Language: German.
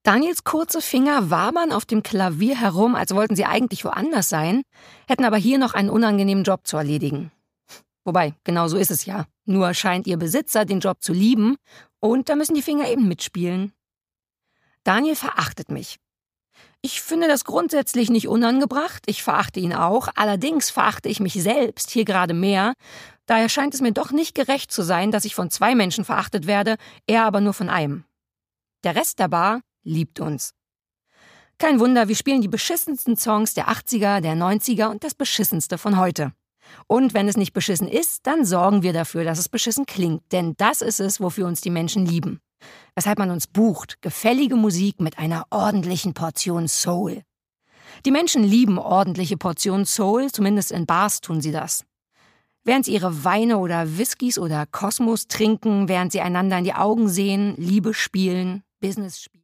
Daniels kurze Finger wabern auf dem Klavier herum, als wollten sie eigentlich woanders sein, hätten aber hier noch einen unangenehmen Job zu erledigen. Wobei, genau so ist es ja. Nur scheint ihr Besitzer den Job zu lieben und da müssen die Finger eben mitspielen. Daniel verachtet mich. Ich finde das grundsätzlich nicht unangebracht, ich verachte ihn auch, allerdings verachte ich mich selbst hier gerade mehr. Daher scheint es mir doch nicht gerecht zu sein, dass ich von 2 Menschen verachtet werde, er aber nur von einem. Der Rest der Bar liebt uns. Kein Wunder, wir spielen die beschissensten Songs der 80er, der 90er und das Beschissenste von heute. Und wenn es nicht beschissen ist, dann sorgen wir dafür, dass es beschissen klingt, denn das ist es, wofür uns die Menschen lieben. Weshalb man uns bucht, gefällige Musik mit einer ordentlichen Portion Soul. Die Menschen lieben ordentliche Portionen Soul, zumindest in Bars tun sie das. Während sie ihre Weine oder Whiskys oder Kosmos trinken, während sie einander in die Augen sehen, Liebe spielen, Business spielen.